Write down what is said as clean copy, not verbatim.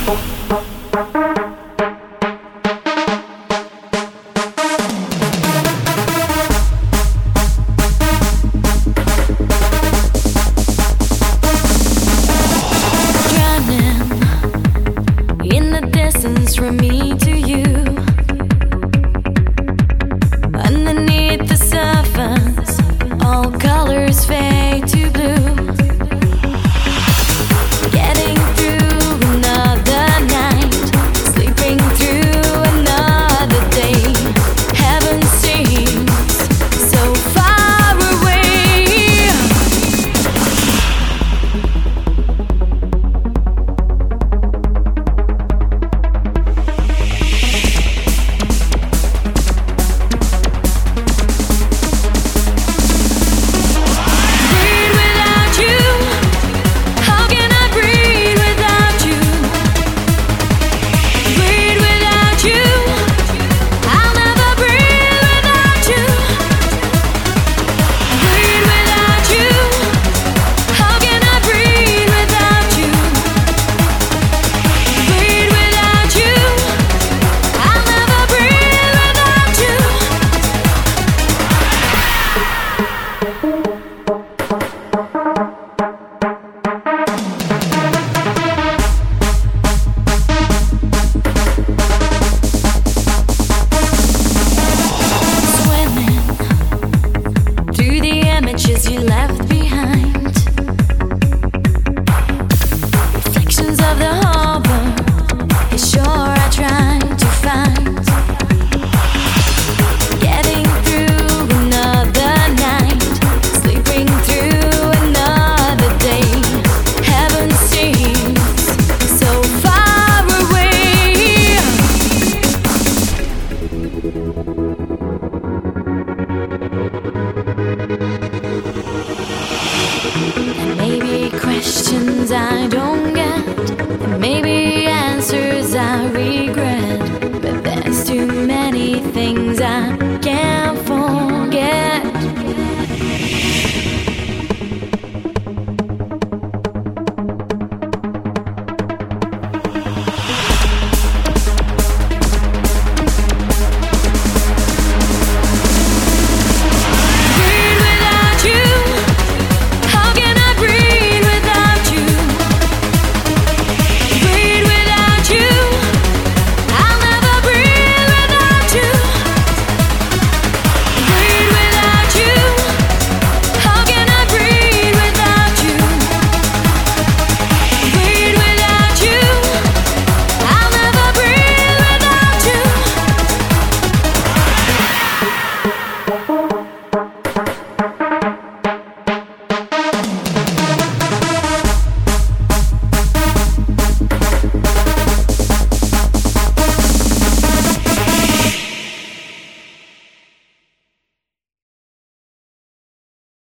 From me to you, underneath the surface, all colors fade to blue. Getting through another night, sleeping through another day. Heaven seems so far away. You left behind, reflections of the harbor, the shore I tried to find. Getting through another night, sleeping through another day. Heaven seems so far away. And maybe questions I don't get, and maybe answers I regret.